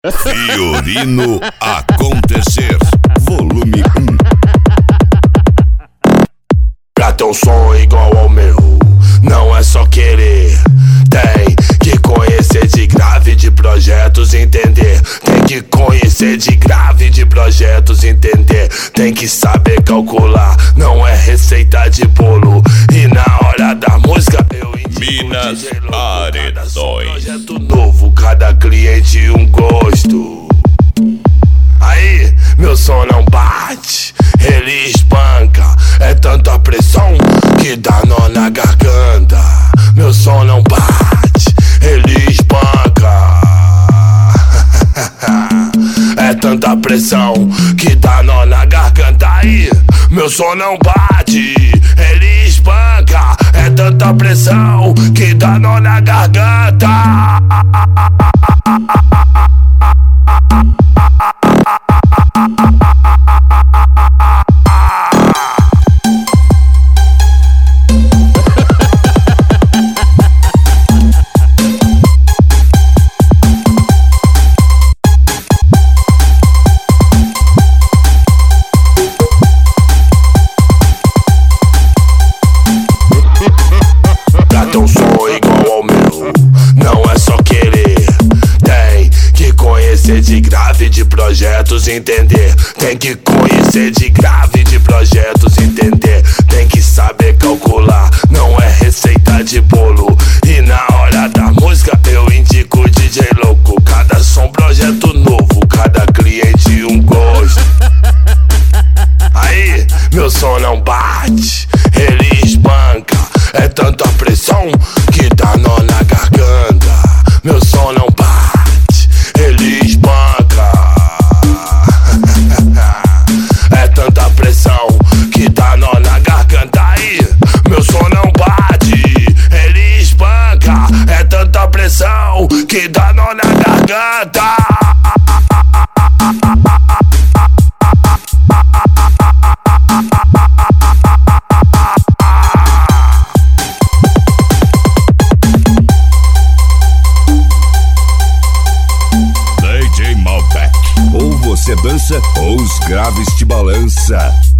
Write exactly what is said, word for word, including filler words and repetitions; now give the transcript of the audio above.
Fiorino Acontecer, volume um. Pra ter um som igual ao meu, não é só querer. Tem que conhecer de grave de projetos, entender. Tem que conhecer de grave de projetos, entender. Tem que saber calcular, não é receita de bolo. E na hora da música eu indico Minas D J louco, cada som, Paredões. projeto novo, cada cliente um gosto. Aí, meu som não bate, ele espanca. É tanta pressão que dá nó na garganta. Meu som não bate, ele espanca. É tanta pressão que dá nó na garganta. Aí, meu som não bate, ele espanca. É tanta pressão que dá nó na garganta. De grave de projetos, entender. Tem que conhecer de grave de projetos, entender. Tem que saber calcular, não é receita de bolo. E na hora da música eu indico D J louco. Cada som projeto novo, cada cliente um gosto. Aí, meu som não bate, ele espanca. É tanta pressão que dá nó na garganta. Meu som não bate, ele espanca. É tanta pressão que dá nó na garganta. Aí, meu som não bate, ele espanca. É tanta pressão que dá nó na garganta. D J Malbec. Ou você dança ou os graves te balança.